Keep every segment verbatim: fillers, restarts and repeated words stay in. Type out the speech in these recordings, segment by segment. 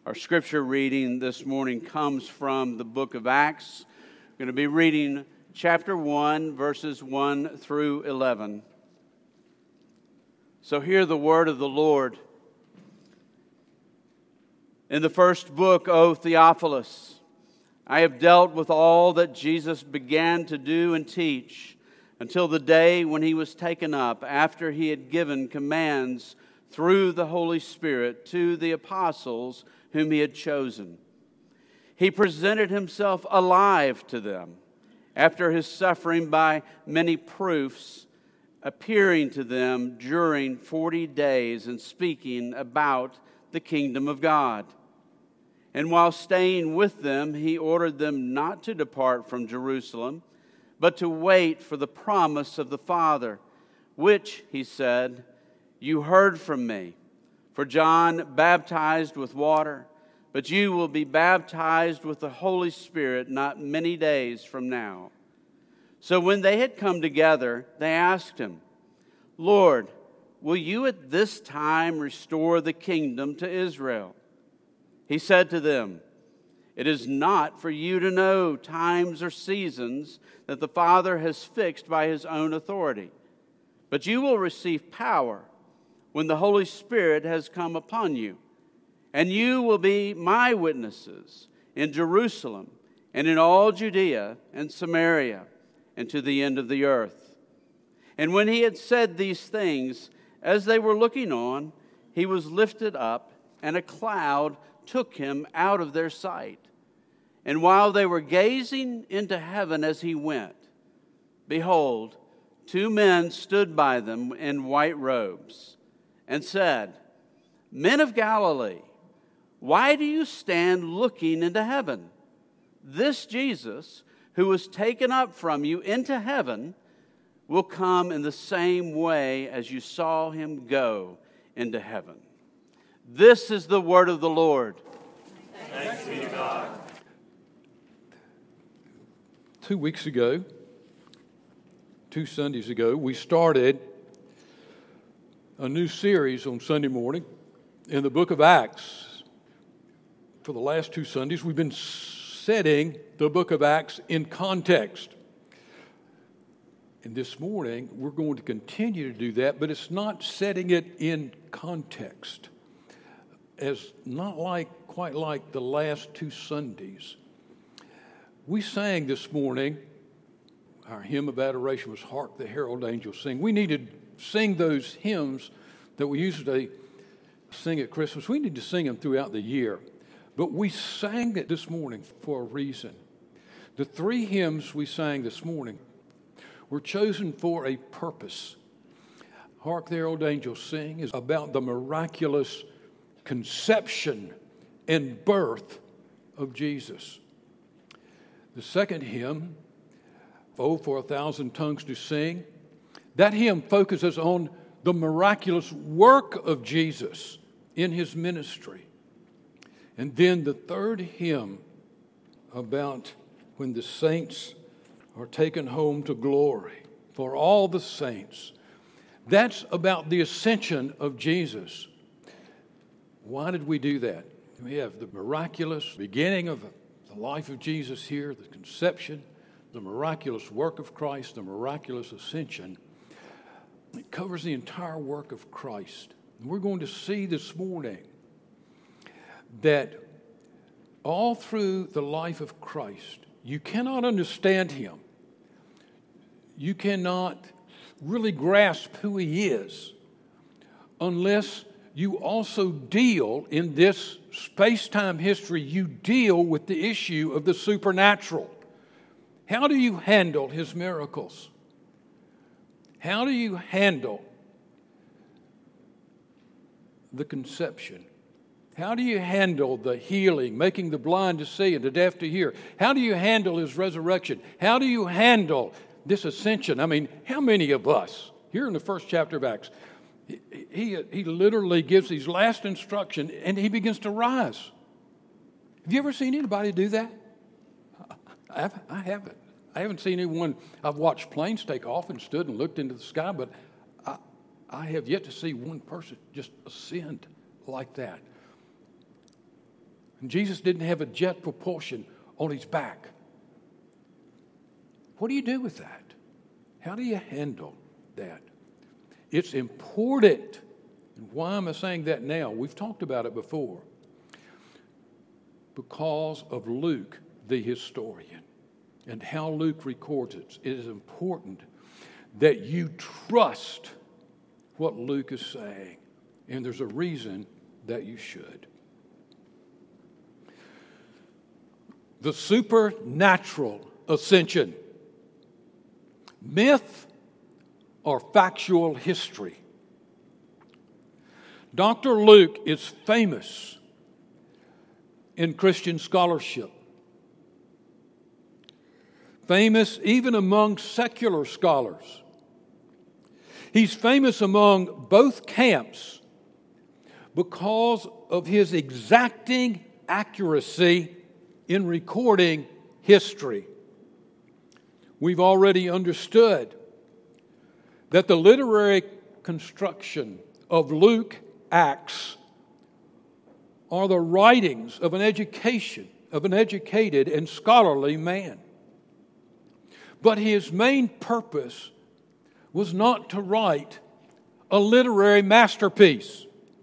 Our scripture reading this morning comes from the book of Acts. We're going to be reading chapter one, verses one through eleven. So hear the word of the Lord. In the first book, O Theophilus, I have dealt with all that Jesus began to do and teach until the day when he was taken up, after he had given commands through the Holy Spirit to the apostles whom he had chosen. He presented himself alive to them after his suffering by many proofs, appearing to them during forty days and speaking about the kingdom of God. And while staying with them, he ordered them not to depart from Jerusalem, but to wait for the promise of the Father, which, he said, you heard from me. For John baptized with water, but you will be baptized with the Holy Spirit not many days from now. So when they had come together, they asked him, Lord, will you at this time restore the kingdom to Israel? He said to them, it is not for you to know times or seasons that the Father has fixed by his own authority, but you will receive power when the Holy Spirit has come upon you, and you will be my witnesses in Jerusalem and in all Judea and Samaria and to the end of the earth. And when he had said these things, as they were looking on, he was lifted up, and a cloud took him out of their sight. And while they were gazing into heaven as he went, behold, two men stood by them in white robes, and said, Men of Galilee, why do you stand looking into heaven? This Jesus, who was taken up from you into heaven, will come in the same way as you saw him go into heaven. This is the word of the Lord. Thanks be to God. Two weeks ago, two Sundays ago, we started a new series on Sunday morning in the book of Acts. For the last two Sundays, we've been setting the book of Acts in context. And this morning, we're going to continue to do that, but it's not setting it in context. As not like, quite like the last two Sundays. We sang this morning, our hymn of adoration was Hark the Herald Angels Sing. We needed to sing those hymns that we usually sing at Christmas. We need to sing them throughout the year. But we sang it this morning for a reason. The three hymns we sang this morning were chosen for a purpose. Hark the Herald Angels Sing is about the miraculous conception and birth of Jesus. The second hymn, Oh, for a Thousand Tongues to Sing, that hymn focuses on the miraculous work of Jesus in his ministry. And then the third hymn about when the saints are taken home to glory, for all the saints. That's about the ascension of Jesus. Why did we do that? We have the miraculous beginning of the life of Jesus here, the conception, the miraculous work of Christ, the miraculous ascension. It covers the entire work of Christ. And we're going to see this morning that all through the life of Christ, you cannot understand him. You cannot really grasp who he is unless you also deal in this space-time history, you deal with the issue of the supernatural. How do you handle his miracles? How do you handle the conception? How do you handle the healing, making the blind to see and the deaf to hear? How do you handle his resurrection? How do you handle this ascension? I mean, how many of us, here in the first chapter of Acts, he, he, he literally gives these last instruction and he begins to rise. Have you ever seen anybody do that? I haven't. I haven't. I haven't seen anyone. I've watched planes take off and stood and looked into the sky, but I, I have yet to see one person just ascend like that. And Jesus didn't have a jet propulsion on his back. What do you do with that? How do you handle that? It's important. And why am I saying that now? We've talked about it before. Because of Luke, the historian, and how Luke records it. It is important that you trust what Luke is saying. And there's a reason that you should. The supernatural ascension. Myth or factual history? Doctor Luke is famous in Christian scholarship. Famous even among secular scholars. He's famous among both camps because of his exacting accuracy in recording history. We've already understood that the literary construction of Luke Acts are the writings of an education, of an educated and scholarly man. But his main purpose was not to write a literary masterpiece.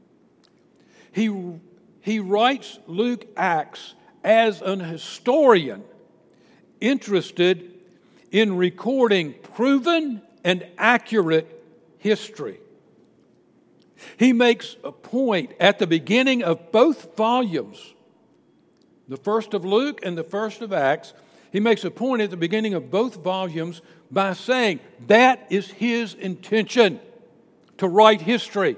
He, he writes Luke Acts as an historian interested in recording proven and accurate history. He makes a point at the beginning of both volumes, the first of Luke and the first of Acts. He makes a point at the beginning of both volumes by saying that is his intention, to write history.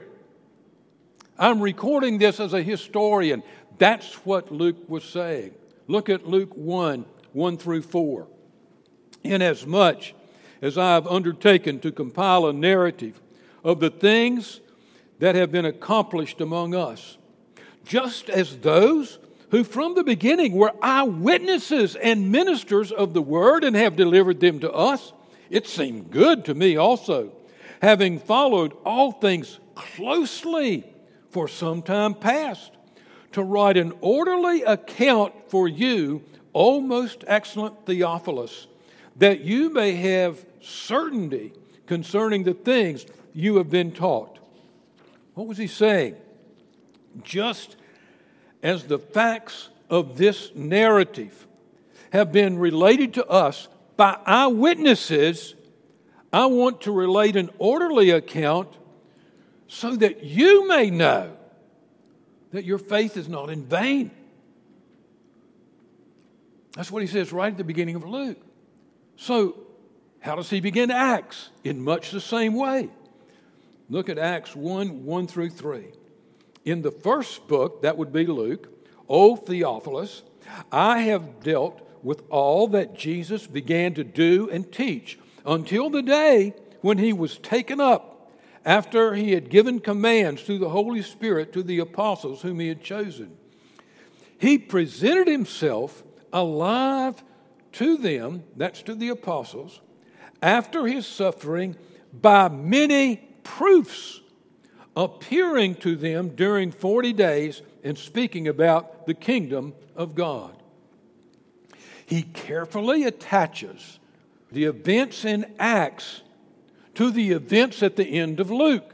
I'm recording this as a historian. That's what Luke was saying. Look at Luke one, one through four. Inasmuch as I have undertaken to compile a narrative of the things that have been accomplished among us, just as those who from the beginning were eyewitnesses and ministers of the word and have delivered them to us, it seemed good to me also, having followed all things closely for some time past, to write an orderly account for you, O most excellent Theophilus, that you may have certainty concerning the things you have been taught. What was he saying? Just as the facts of this narrative have been related to us by eyewitnesses, I want to relate an orderly account so that you may know that your faith is not in vain. That's what he says right at the beginning of Luke. So, how does he begin Acts? In much the same way. Look at Acts one, one through three. In the first book, that would be Luke, O Theophilus, I have dealt with all that Jesus began to do and teach until the day when he was taken up, after he had given commands through the Holy Spirit to the apostles whom he had chosen. He presented himself alive to them, that's to the apostles, after his suffering by many proofs, appearing to them during forty days and speaking about the kingdom of God. He carefully attaches the events in Acts to the events at the end of Luke.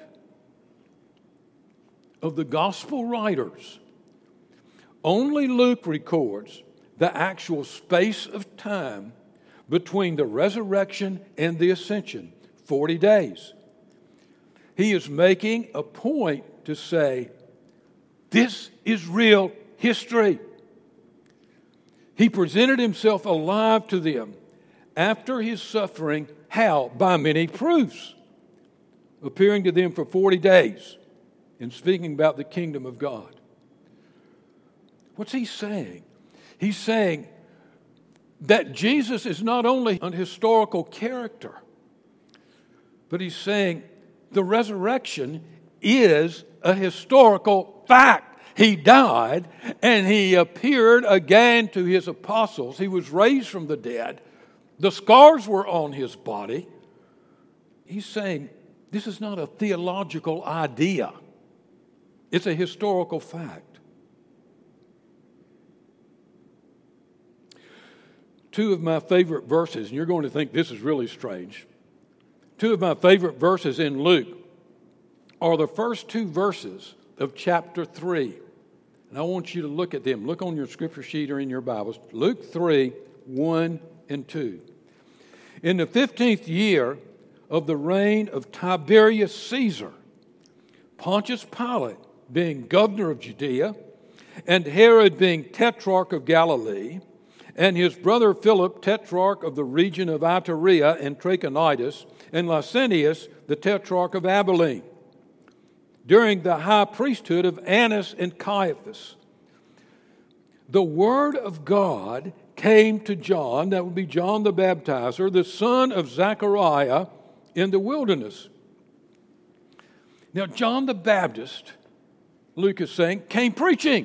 Of the gospel writers, only Luke records the actual space of time between the resurrection and the ascension, forty days. He is making a point to say, this is real history. He presented himself alive to them after his suffering. How? By many proofs, appearing to them for forty days and speaking about the kingdom of God. What's he saying? He's saying that Jesus is not only an historical character, but he's saying the resurrection is a historical fact. He died and he appeared again to his apostles. He was raised from the dead. The scars were on his body. He's saying this is not a theological idea. It's a historical fact. two of my favorite verses, and you're going to think this is really strange. Two of my favorite verses in Luke are the first two verses of chapter three. And I want you to look at them. Look on your scripture sheet or in your Bibles. Luke three, one and two. In the fifteenth year of the reign of Tiberius Caesar, Pontius Pilate being governor of Judea, and Herod being tetrarch of Galilee, and his brother Philip, tetrarch of the region of Iturea and Trachonitis, and Lysanias, the tetrarch of Abilene, during the high priesthood of Annas and Caiaphas, the word of God came to John, that would be John the Baptizer, the son of Zechariah, in the wilderness. Now, John the Baptist, Luke is saying, came preaching.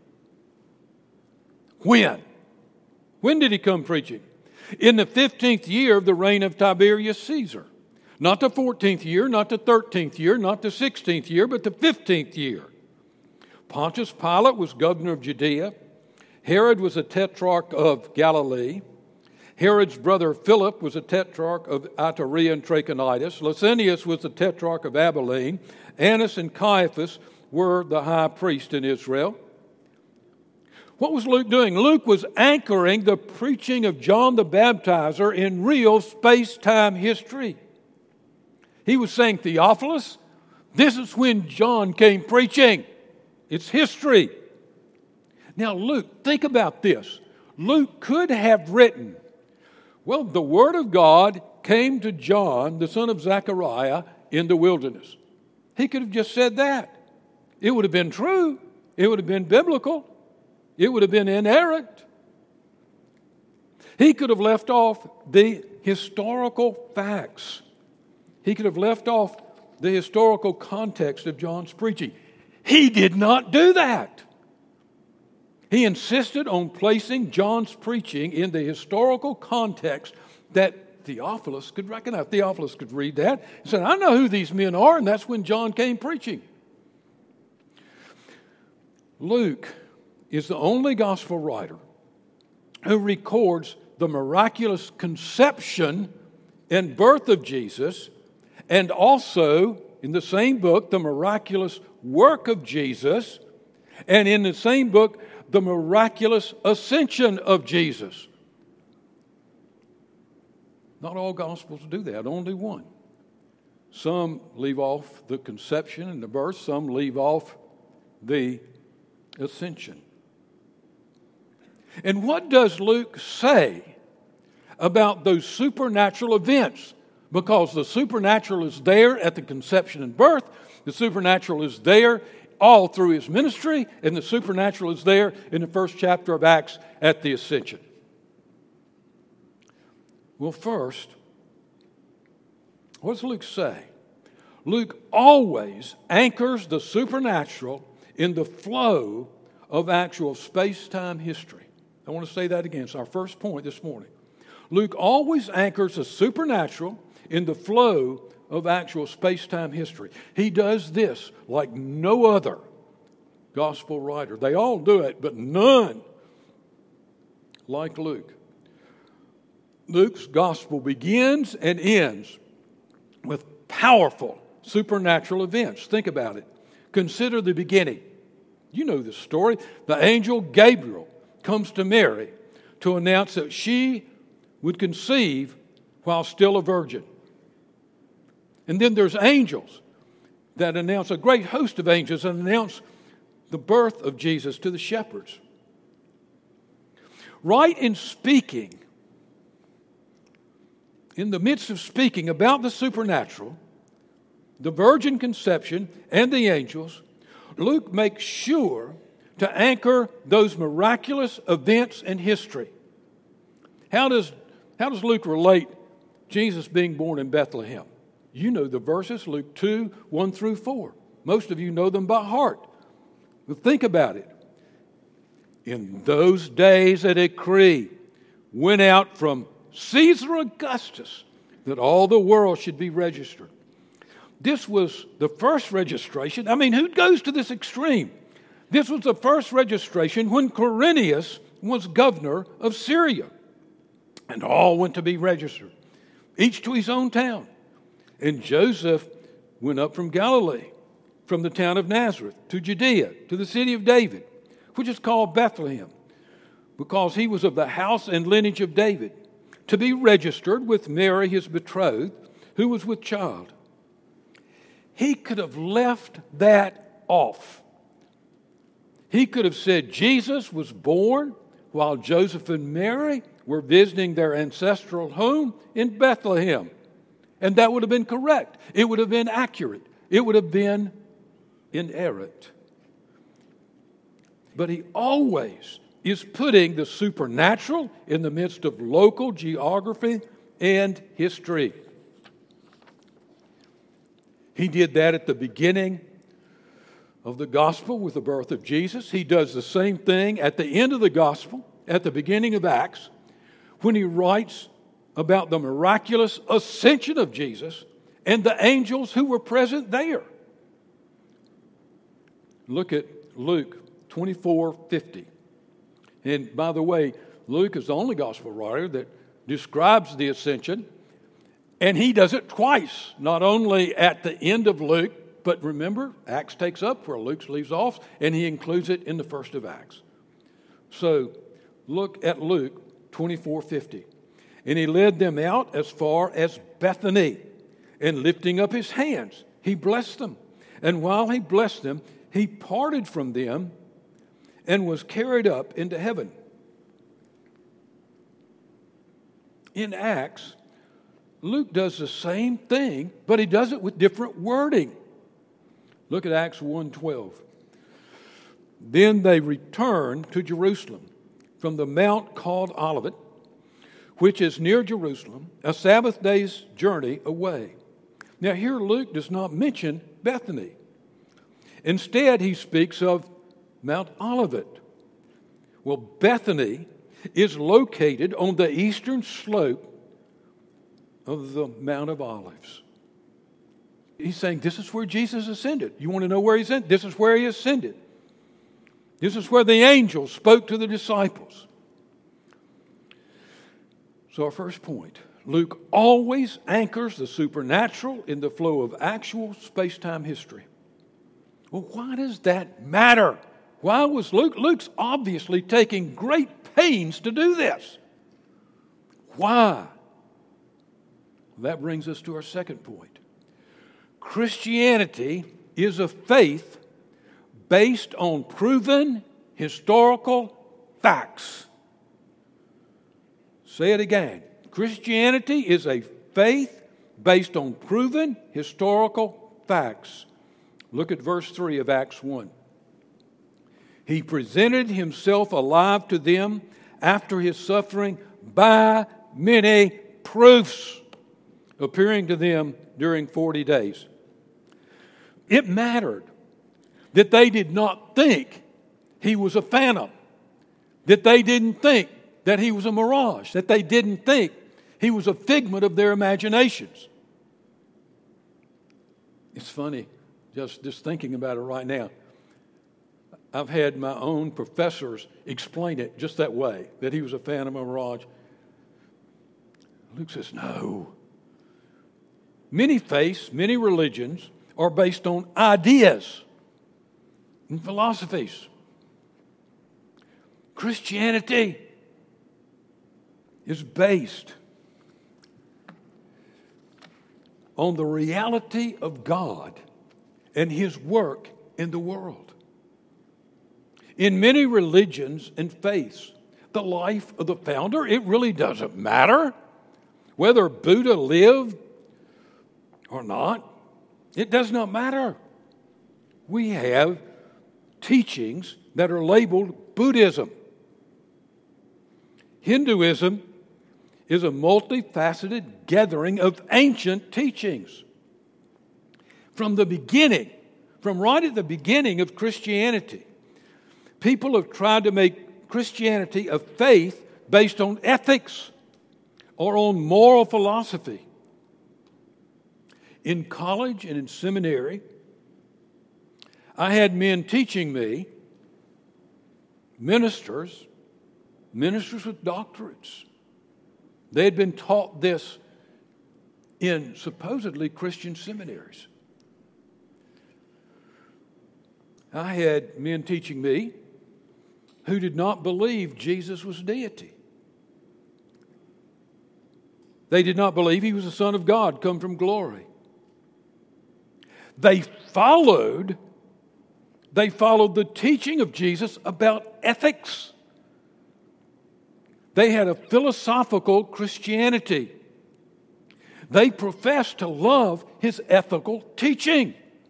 When? When did he come preaching? In the fifteenth year of the reign of Tiberius Caesar. Not the fourteenth year, not the thirteenth year, not the sixteenth year, but the fifteenth year. Pontius Pilate was governor of Judea. Herod was a tetrarch of Galilee. Herod's brother Philip was a tetrarch of Iturea and Trachonitis. Lysanias was the tetrarch of Abilene. Annas and Caiaphas were the high priest in Israel. What was Luke doing? Luke was anchoring the preaching of John the Baptizer in real space-time history. He was saying, Theophilus, this is when John came preaching. It's history. Now, Luke, think about this. Luke could have written, well, the word of God came to John, the son of Zechariah, in the wilderness. He could have just said that. It would have been true. It would have been biblical. It would have been inerrant. He could have left off the historical facts. He could have left off the historical context of John's preaching. He did not do that. He insisted on placing John's preaching in the historical context that Theophilus could recognize. Theophilus could read that. He said, I know who these men are, and that's when John came preaching. Luke is the only gospel writer who records the miraculous conception and birth of Jesus, and also, in the same book, the miraculous work of Jesus, and in the same book, the miraculous ascension of Jesus. Not all Gospels do that, only one. Some leave off the conception and the birth, some leave off the ascension. And what does Luke say about those supernatural events? Because the supernatural is there at the conception and birth, the supernatural is there all through his ministry, and the supernatural is there in the first chapter of Acts at the ascension. Well, first, what does Luke say? Luke always anchors the supernatural in the flow of actual space-time history. I want to say that again. It's our first point this morning. Luke always anchors the supernatural in the flow of actual space-time history. He does this like no other gospel writer. They all do it, but none like Luke. Luke's gospel begins and ends with powerful supernatural events. Think about it. Consider the beginning. You know the story. The angel Gabriel comes to Mary to announce that she would conceive while still a virgin. And then there's angels that announce, a great host of angels that announce the birth of Jesus to the shepherds. Right in speaking, in the midst of speaking about the supernatural, the virgin conception, and the angels, Luke makes sure to anchor those miraculous events in history. How does, how does Luke relate Jesus being born in Bethlehem? You know the verses, Luke two, one through four. Most of you know them by heart. But think about it. In those days, a decree went out from Caesar Augustus that all the world should be registered. This was the first registration. I mean, who goes to this extreme? This was the first registration when Quirinius was governor of Syria. and all went to be registered, each to his own town. And Joseph went up from Galilee, from the town of Nazareth, to Judea, to the city of David, which is called Bethlehem, because he was of the house and lineage of David, to be registered with Mary, his betrothed, who was with child. He could have left that off. He could have said Jesus was born while Joseph and Mary were visiting their ancestral home in Bethlehem. And that would have been correct. It would have been accurate. It would have been inerrant. But he always is putting the supernatural in the midst of local geography and history. He did that at the beginning of the gospel with the birth of Jesus. He does the same thing at the end of the gospel, at the beginning of Acts, when he writes about the miraculous ascension of Jesus and the angels who were present there. Look at Luke twenty-four fifty. And by the way, Luke is the only gospel writer that describes the ascension, and he does it twice, not only at the end of Luke, but remember, Acts takes up where Luke leaves off, and he includes it in the first of Acts. So look at Luke twenty-four fifty. And he led them out as far as Bethany, and lifting up his hands, he blessed them. And while he blessed them, he parted from them and was carried up into heaven. In Acts, Luke does the same thing, but he does it with different wording. Look at Acts one twelve. Then they returned to Jerusalem from the mount called Olivet, which is near Jerusalem, a Sabbath day's journey away. Now here Luke does not mention Bethany. Instead, he speaks of Mount Olivet. Well, Bethany is located on the eastern slope of the Mount of Olives. He's saying this is where Jesus ascended. You want to know where he's in? This is where he ascended. This is where the angels spoke to the disciples. So our first point, Luke always anchors the supernatural in the flow of actual space-time history. Well, why does that matter? Why was Luke? Luke's obviously taking great pains to do this. Why? That brings us to our second point. Christianity is a faith based on proven historical facts. Say it again. Christianity is a faith based on proven historical facts. Look at verse three of Acts one. He presented himself alive to them after his suffering by many proofs, appearing to them during forty days. It mattered that they did not think he was a phantom, that they didn't think that he was a mirage, that they didn't think he was a figment of their imaginations. It's funny, just, just thinking about it right now. I've had my own professors explain it just that way, that he was a phantom or mirage. Luke says, no. Many faiths, many religions are based on ideas and philosophies. Christianity is based on the reality of God and His work in the world. In many religions and faiths, the life of the founder, it really doesn't matter whether Buddha lived or not. It does not matter. We have teachings that are labeled Buddhism. Hinduism is a multifaceted gathering of ancient teachings. From the beginning, from right at the beginning of Christianity, people have tried to make Christianity a faith based on ethics or on moral philosophy. In college and in seminary, I had men teaching me, ministers, ministers with doctorates, They had been taught this in supposedly Christian seminaries. I had men teaching me who did not believe Jesus was deity. They did not believe he was the Son of God, come from glory. They followed, they followed the teaching of Jesus about ethics. They had a philosophical Christianity. They professed to love his ethical teaching.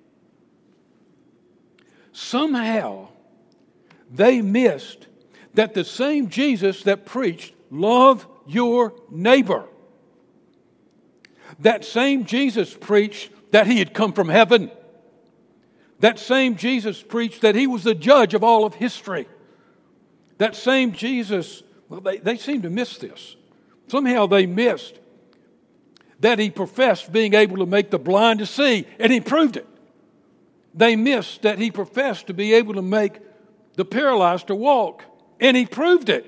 Somehow, they missed that the same Jesus that preached, love your neighbor, that same Jesus preached that he had come from heaven. That same Jesus preached that he was the judge of all of history. That same Jesus, well, they, they seem to miss this. Somehow they missed that he professed being able to make the blind to see, and he proved it. They missed that he professed to be able to make the paralyzed to walk, and he proved it.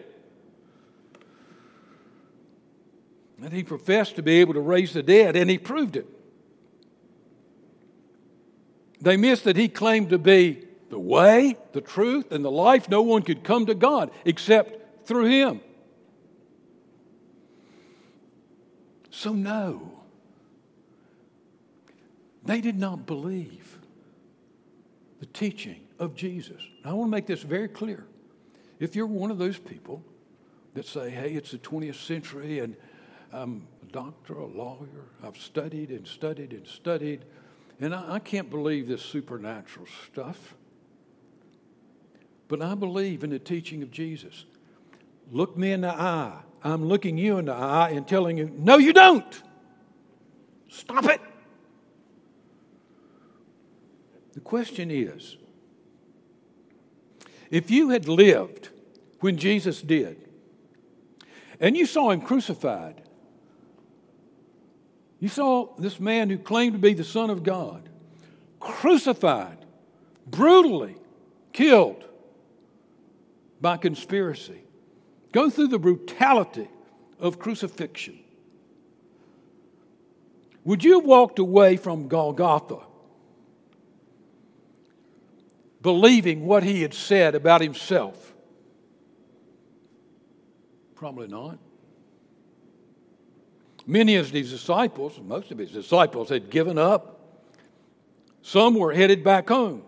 That he professed to be able to raise the dead, and he proved it. They missed that he claimed to be the way, the truth, and the life. No one could come to God except through him. So no, they did not believe the teaching of Jesus. I want to make this very clear. If you're one of those people that say, hey, it's the twentieth century and I'm a doctor, a lawyer, I've studied and studied and studied, and I, I can't believe this supernatural stuff, but I believe in the teaching of Jesus. Look me in the eye. I'm looking you in the eye and telling you, no, you don't. Stop it. The question is, if you had lived when Jesus did, and you saw him crucified, you saw this man who claimed to be the Son of God, crucified, brutally killed by conspiracy, go through the brutality of crucifixion, would you have walked away from Golgotha believing what he had said about himself? Probably not. Many of his disciples, most of his disciples, had given up. Some were headed back home.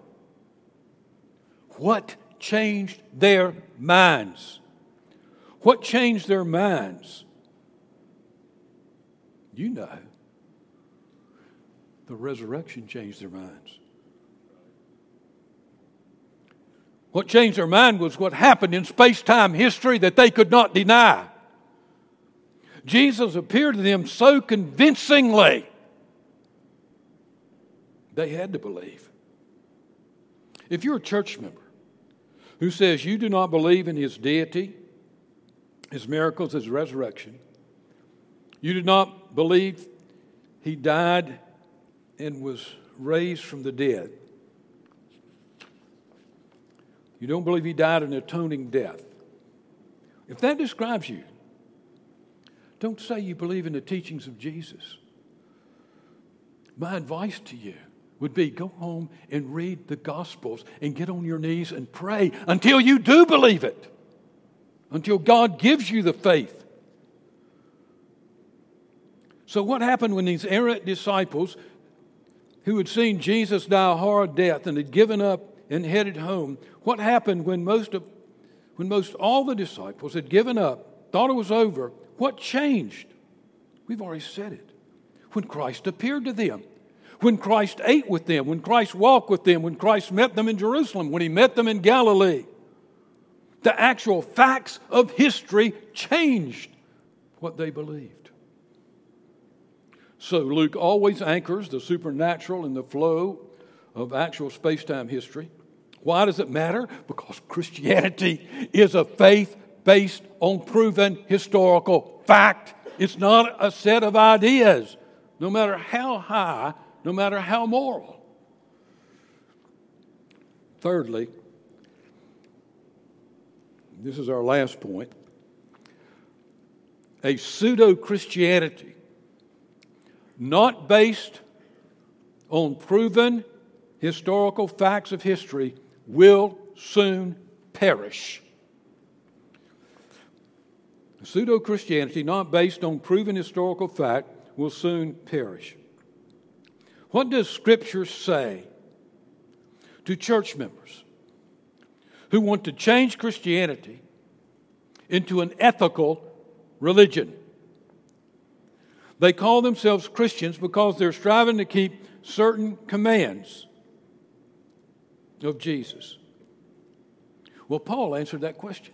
What changed their minds? What changed their minds? You know. The resurrection changed their minds. What changed their mind was what happened in space-time history that they could not deny. Jesus appeared to them so convincingly, they had to believe. If you're a church member who says you do not believe in his deity, his miracles, his resurrection, you do not believe he died and was raised from the dead, you don't believe he died an atoning death, if that describes you, don't say you believe in the teachings of Jesus. My advice to you would be go home and read the Gospels and get on your knees and pray until you do believe it, until God gives you the faith. So what happened when these errant disciples who had seen Jesus die a hard death and had given up and headed home, what happened when most of, when most all the disciples had given up, thought it was over? What changed? We've already said it. When Christ appeared to them, when Christ ate with them, when Christ walked with them, when Christ met them in Jerusalem, when he met them in Galilee, the actual facts of history changed what they believed. So Luke always anchors the supernatural in the flow of actual space-time history. Why does it matter? Because Christianity is a faith based on proven historical fact. It's not a set of ideas, no matter how high, no matter how moral. Thirdly, this is our last point. a pseudo-Christianity not based on proven historical facts of history will soon perish. Pseudo-Christianity not based on proven historical fact will soon perish. What does Scripture say to church members who want to change Christianity into an ethical religion? They call themselves Christians because they're striving to keep certain commands of Jesus. Well, Paul answered that question.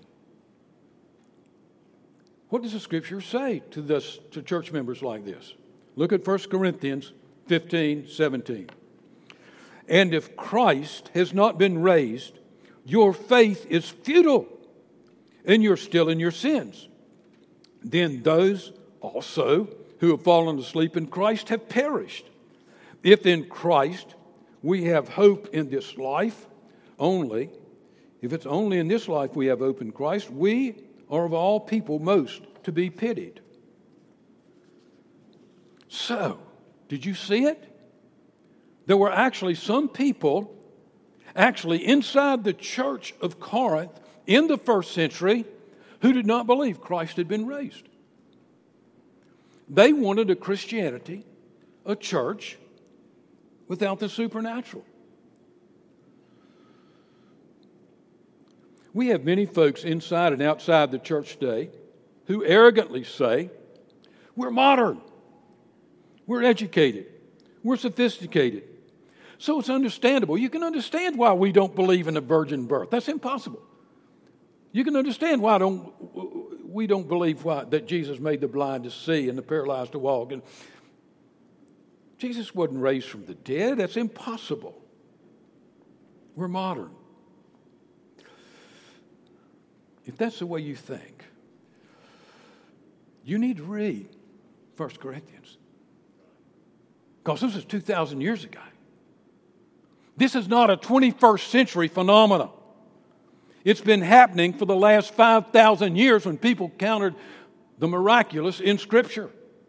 What does the Scripture say to this, to church members like this? Look at First Corinthians fifteen, seventeen. And if Christ has not been raised, your faith is futile, and you're still in your sins. Then those also who have fallen asleep in Christ have perished. If in Christ we have hope in this life only, if it's only in this life we have hope in Christ, we are of all people most to be pitied. So, did you see it? There were actually some people actually inside the church of Corinth in the first century who did not believe Christ had been raised. They wanted a Christianity, a church, without the supernatural. We have many folks inside and outside the church today who arrogantly say, we're modern, we're educated, we're sophisticated. So it's understandable. You can understand why we don't believe in a virgin birth. That's impossible. You can understand why don't, we don't believe why, that Jesus made the blind to see and the paralyzed to walk. And Jesus wasn't raised from the dead. That's impossible. We're modern. If that's the way you think, you need to read First Corinthians. Because this is two thousand years ago. This is not a twenty-first century phenomenon. It's been happening for the last five thousand years when people countered the miraculous in Scripture.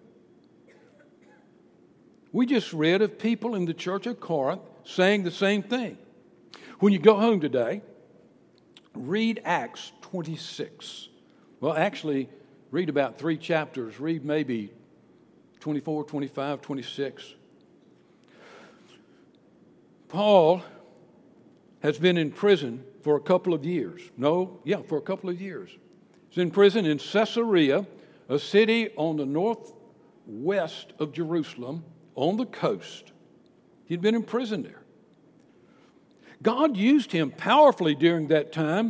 We just read of people in the church of Corinth saying the same thing. When you go home today, read Acts twenty-six. Well, actually, read about three chapters. Read maybe twenty-four, twenty-five, twenty-six. Paul has been in prison for a couple of years. No, yeah, for a couple of years. He's in prison in Caesarea, a city on the northwest of Jerusalem, on the coast. He'd been in prison there. God used him powerfully during that time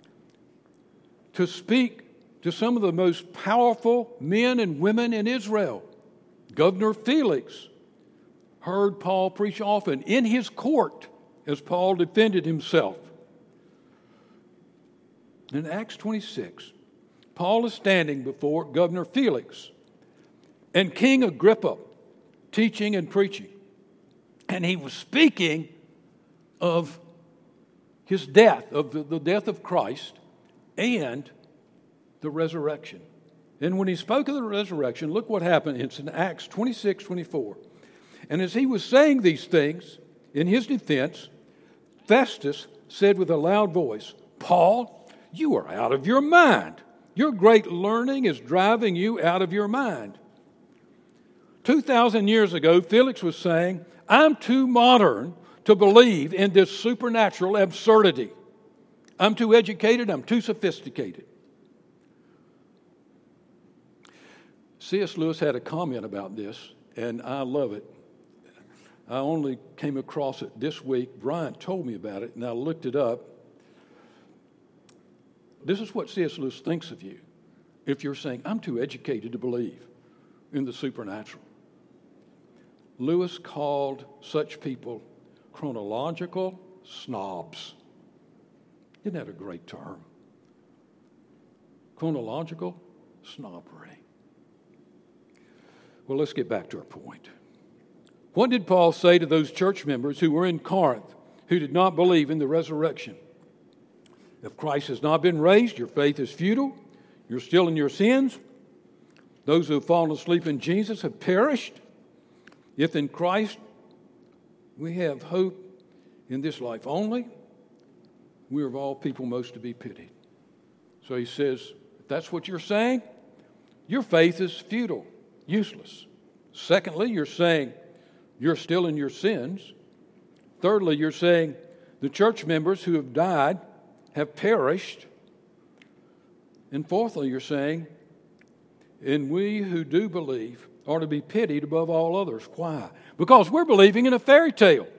to speak to some of the most powerful men and women in Israel. Governor Felix heard Paul preach often in his court as Paul defended himself. In Acts twenty-six, Paul is standing before Governor Felix and King Agrippa, teaching and preaching. And he was speaking of his death, of the, the death of Christ and the resurrection. And when he spoke of the resurrection, look what happened. It's in Acts twenty-six, twenty-four. And as he was saying these things in his defense, Festus said with a loud voice, Paul, you are out of your mind. Your great learning is driving you out of your mind. Two thousand years ago, Felix was saying, I'm too modern to believe in this supernatural absurdity. I'm too educated, I'm too sophisticated. C S Lewis had a comment about this, and I love it. I only came across it this week. Brian told me about it, and I looked it up. This is what C S Lewis thinks of you if you're saying, I'm too educated to believe in the supernatural. Lewis called such people chronological snobs. Isn't that a great term? Chronological snobbery. Well, let's get back to our point. What did Paul say to those church members who were in Corinth who did not believe in the resurrection? If Christ has not been raised, your faith is futile. You're still in your sins. Those who have fallen asleep in Jesus have perished. If in Christ we have hope in this life only, we are of all people most to be pitied. So he says, if that's what you're saying, your faith is futile, useless. Secondly, you're saying you're still in your sins. Thirdly, you're saying the church members who have died have perished. And fourthly, you're saying, and we who do believe are to be pitied above all others. Why? Because we're believing in a fairy tale.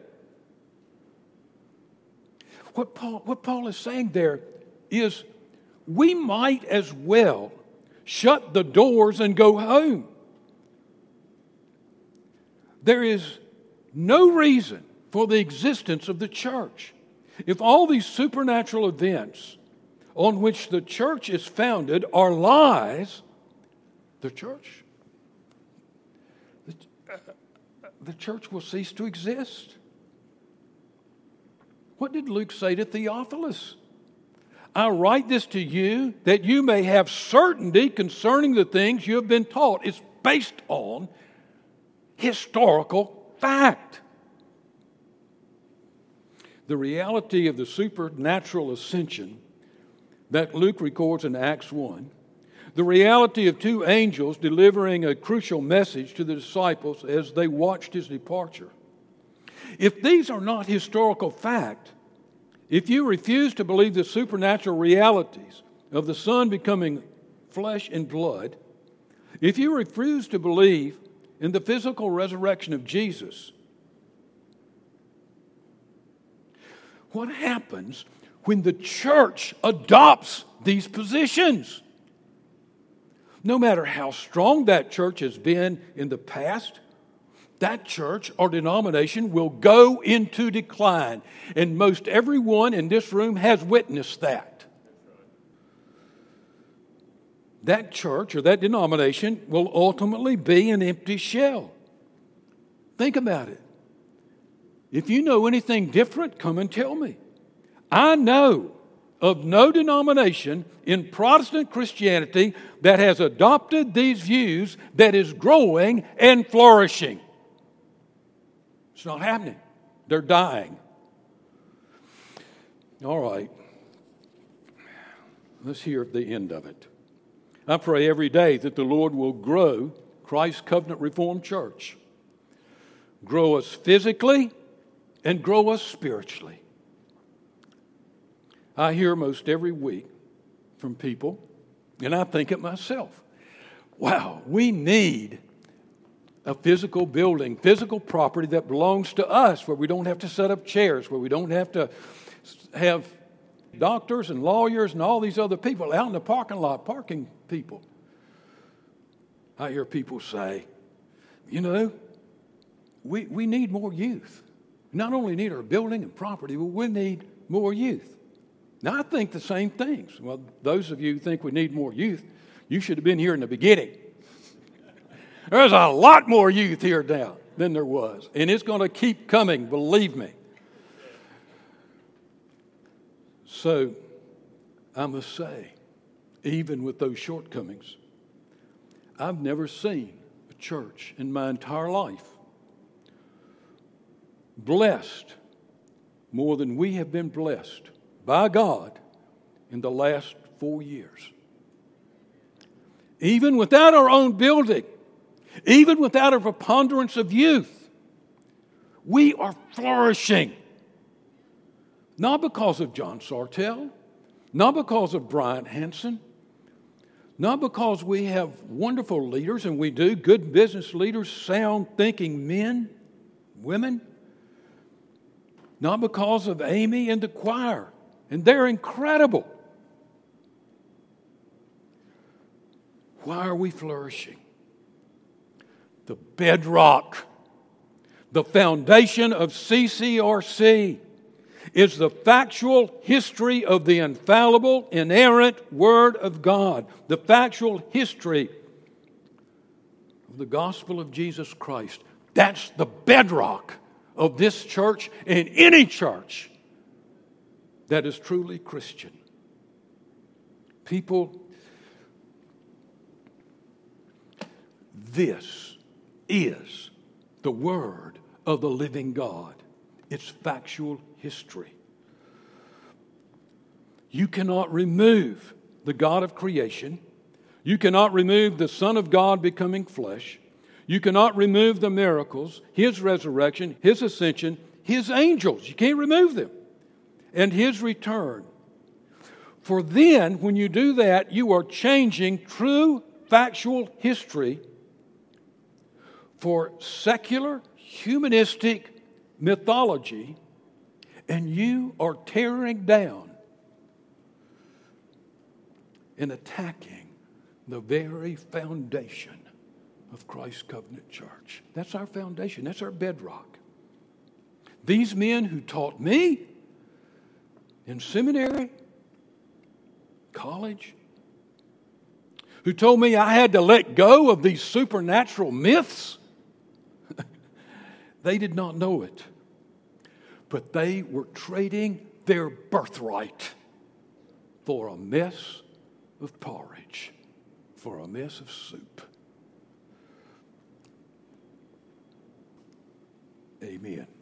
What Paul, what Paul is saying there is we might as well shut the doors and go home. There is no reason for the existence of the church. If all these supernatural events on which the church is founded are lies, the church, the, uh, the church will cease to exist. What did Luke say to Theophilus? I write this to you that you may have certainty concerning the things you have been taught. It's based on historical fact. The reality of the supernatural ascension that Luke records in Acts one, the reality of two angels delivering a crucial message to the disciples as they watched his departure. If these are not historical fact, if you refuse to believe the supernatural realities of the Son becoming flesh and blood, if you refuse to believe in the physical resurrection of Jesus, what happens when the church adopts these positions? No matter how strong that church has been in the past, that church or denomination will go into decline. And most everyone in this room has witnessed that. That church or that denomination will ultimately be an empty shell. Think about it. If you know anything different, come and tell me. I know of no denomination in Protestant Christianity that has adopted these views that is growing and flourishing. It's not happening. They're dying. All right. Let's hear the end of it. I pray every day that the Lord will grow Christ Covenant Reformed Church. Grow us physically and grow us spiritually. I hear most every week from people, and I think it myself, wow, we need a physical building, physical property that belongs to us, where we don't have to set up chairs, where we don't have to have doctors and lawyers and all these other people out in the parking lot, parking people. I hear people say, you know, we, we need more youth. Not only need our building and property, but we need more youth. Now, I think the same things. Well, those of you who think we need more youth, you should have been here in the beginning. There's a lot more youth here now than there was. And it's going to keep coming, believe me. So, I must say, even with those shortcomings, I've never seen a church in my entire life blessed more than we have been blessed by God in the last four years. Even without our own building, even without a preponderance of youth, we are flourishing. Not because of John Sartell, not because of Bryant Hanson, not because we have wonderful leaders, and we do, good business leaders, sound thinking men, women, not because of Amy and the choir, and they're incredible. Why are we flourishing? The bedrock, the foundation of C C R C is the factual history of the infallible, inerrant Word of God. The factual history of the gospel of Jesus Christ. That's the bedrock of this church and any church that is truly Christian. People, This is the Word of the living God. It's factual history. You cannot remove the God of creation. You cannot remove the Son of God becoming flesh. You cannot remove the miracles, His resurrection, His ascension, His angels. You can't remove them. And His return. For then, when you do that, you are changing true factual history for secular, humanistic mythology, and you are tearing down and attacking the very foundation of Christ's Covenant Church. That's our foundation. That's our bedrock. These men who taught me in seminary, college, who told me I had to let go of these supernatural myths, they did not know it. But they were trading their birthright for a mess of porridge, for a mess of soup. Amen.